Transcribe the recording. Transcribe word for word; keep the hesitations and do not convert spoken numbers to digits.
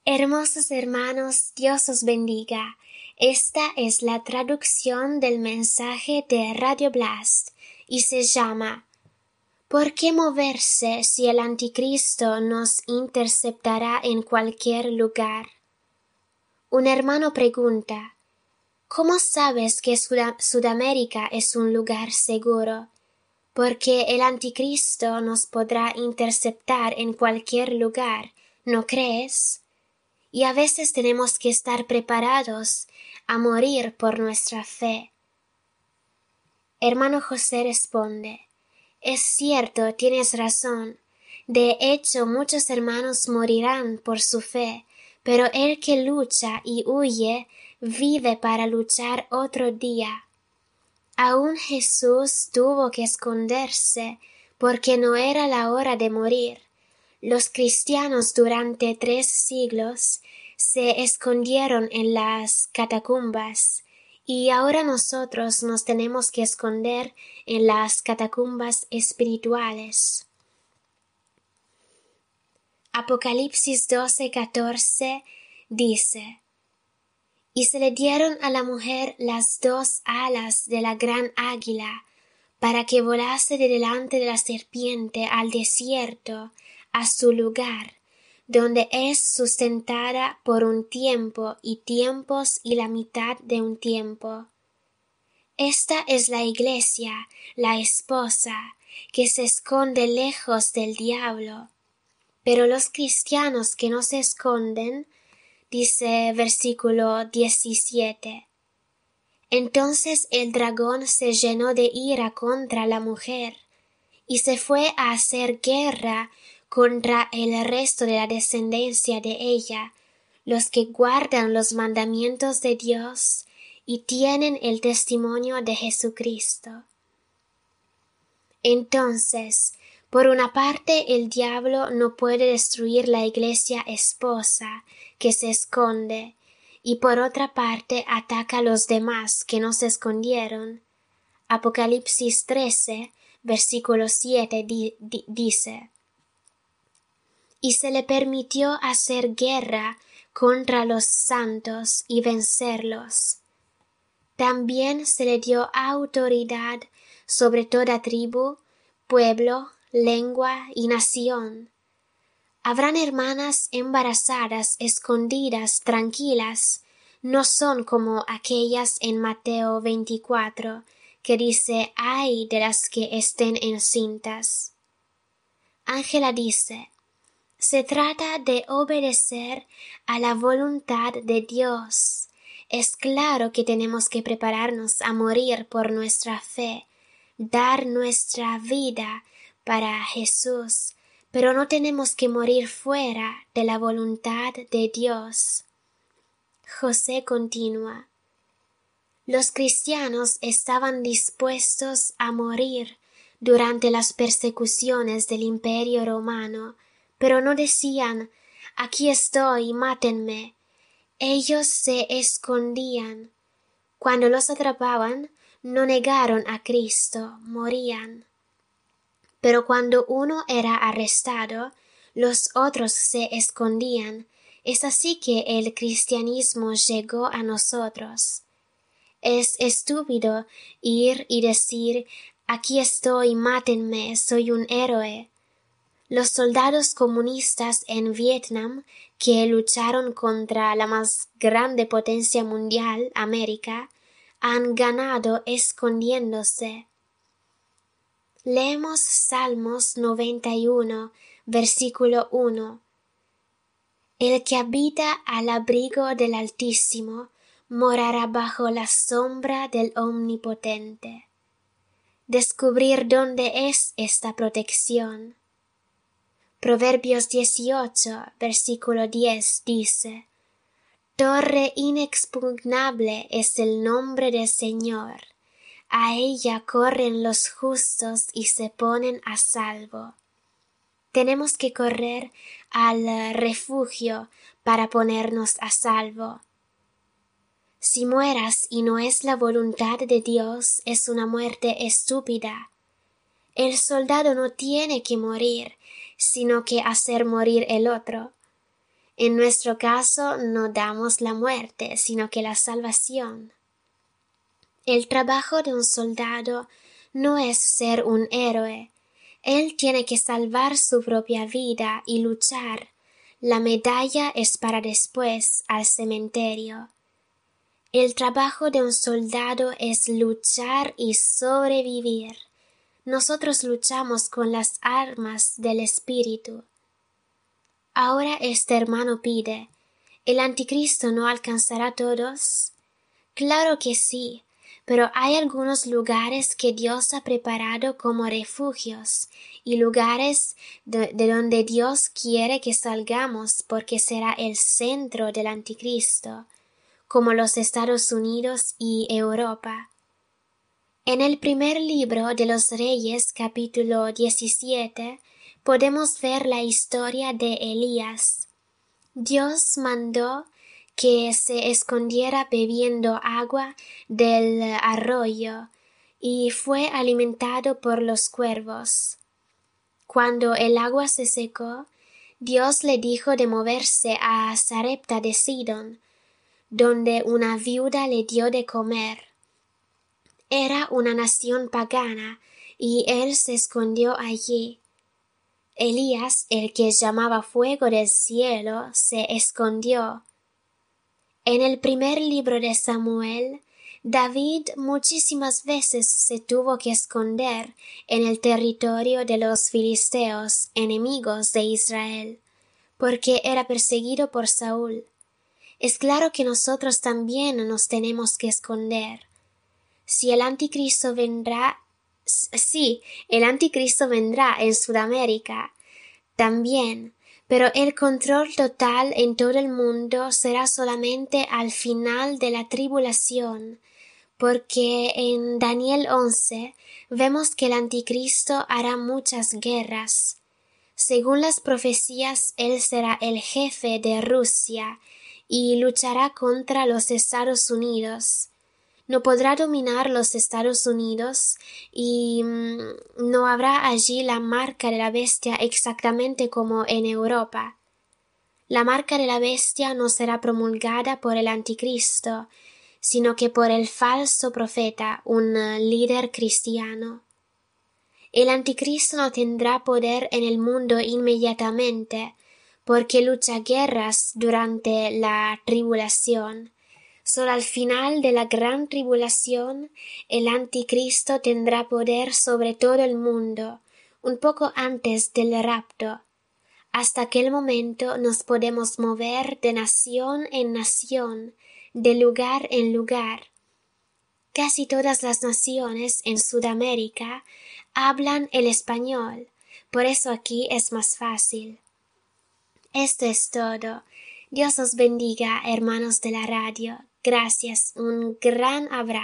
Hermosos hermanos, Dios os bendiga. Esta es la traducción del mensaje de Radio Blast y se llama ¿Por qué moverse si el anticristo nos interceptará en cualquier lugar? Un hermano pregunta, ¿cómo sabes que Sud- Sudamérica es un lugar seguro? Porque el anticristo nos podrá interceptar en cualquier lugar, ¿no crees? Y a veces tenemos que estar preparados a morir por nuestra fe. Hermano José responde, es cierto, tienes razón. De hecho, muchos hermanos morirán por su fe, pero el que lucha y huye vive para luchar otro día. Aún Jesús tuvo que esconderse porque no era la hora de morir. Los cristianos durante tres siglos se escondieron en las catacumbas y ahora nosotros nos tenemos que esconder en las catacumbas espirituales. Apocalipsis doce catorce dice, y se le dieron a la mujer las dos alas de la gran águila, para que volase de delante de la serpiente al desierto, a su lugar, donde es sustentada por un tiempo y tiempos y la mitad de un tiempo. Esta es la Iglesia, la esposa, que se esconde lejos del diablo. Pero los cristianos que no se esconden, dice versículo diecisiete, entonces el dragón se llenó de ira contra la mujer, y se fue a hacer guerra contra el resto de la descendencia de ella, los que guardan los mandamientos de Dios y tienen el testimonio de Jesucristo. Entonces, por una parte el diablo no puede destruir la iglesia esposa que se esconde, y por otra parte ataca a los demás que no se escondieron. Apocalipsis trece, versículo siete di- di- dice, y se le permitió hacer guerra contra los santos y vencerlos. También se le dio autoridad sobre toda tribu, pueblo, lengua y nación. Habrán hermanas embarazadas, escondidas, tranquilas, no son como aquellas en Mateo veinticuatro, que dice, ay de las que estén encintas. Ángela dice, se trata de obedecer a la voluntad de Dios. Es claro que tenemos que prepararnos a morir por nuestra fe, dar nuestra vida para Jesús, pero no tenemos que morir fuera de la voluntad de Dios. José continúa. Los cristianos estaban dispuestos a morir durante las persecuciones del Imperio Romano, pero no decían, aquí estoy, mátenme. Ellos se escondían. Cuando los atrapaban, no negaron a Cristo, morían. Pero cuando uno era arrestado, los otros se escondían. Es así que el cristianismo llegó a nosotros. Es estúpido ir y decir, aquí estoy, mátenme, soy un héroe. Los soldados comunistas en Vietnam, que lucharon contra la más grande potencia mundial, América, han ganado escondiéndose. Leemos Salmos noventa y uno, versículo uno. El que habita al abrigo del Altísimo morará bajo la sombra del Omnipotente. Descubrir dónde es esta protección. Proverbios dieciocho, versículo diez dice, Torre inexpugnable es el nombre del Señor. A ella corren los justos y se ponen a salvo. Tenemos que correr al refugio para ponernos a salvo. Si mueras y no es la voluntad de Dios, es una muerte estúpida. El soldado no tiene que morir, sino que hacer morir el otro. En nuestro caso no damos la muerte, sino que la salvación. El trabajo de un soldado no es ser un héroe. Él tiene que salvar su propia vida y luchar. La medalla es para después, al cementerio. El trabajo de un soldado es luchar y sobrevivir. Nosotros luchamos con las armas del espíritu. Ahora este hermano pide, ¿el anticristo no alcanzará a todos? Claro que sí, pero hay algunos lugares que Dios ha preparado como refugios y lugares de, de donde Dios quiere que salgamos porque será el centro del anticristo, como los Estados Unidos y Europa. En el primer libro de los Reyes, capítulo diecisiete, podemos ver la historia de Elías. Dios mandó que se escondiera bebiendo agua del arroyo y fue alimentado por los cuervos. Cuando el agua se secó, Dios le dijo de moverse a Sarepta de Sidón, donde una viuda le dio de comer. Era una nación pagana y él se escondió allí. Elías, el que llamaba fuego del cielo, se escondió. En el primer libro de Samuel, David muchísimas veces se tuvo que esconder en el territorio de los filisteos, enemigos de Israel, porque era perseguido por Saúl. Es claro que nosotros también nos tenemos que esconder. Si el anticristo vendrá, sí, el anticristo vendrá en Sudamérica también, pero el control total en todo el mundo será solamente al final de la tribulación, porque en Daniel once vemos que el anticristo hará muchas guerras. Según las profecías, él será el jefe de Rusia y luchará contra los Estados Unidos. No podrá dominar los Estados Unidos y mmm, no habrá allí la marca de la bestia exactamente como en Europa. La marca de la bestia no será promulgada por el anticristo, sino que por el falso profeta, un uh, líder cristiano. El anticristo no tendrá poder en el mundo inmediatamente, porque lucha guerras durante la tribulación. Solo al final de la gran tribulación el anticristo tendrá poder sobre todo el mundo, un poco antes del rapto. Hasta aquel momento nos podemos mover de nación en nación, de lugar en lugar. Casi todas las naciones en Sudamérica hablan el español, por eso aquí es más fácil. Esto es todo. Dios os bendiga, hermanos de la radio. Gracias, un gran abrazo.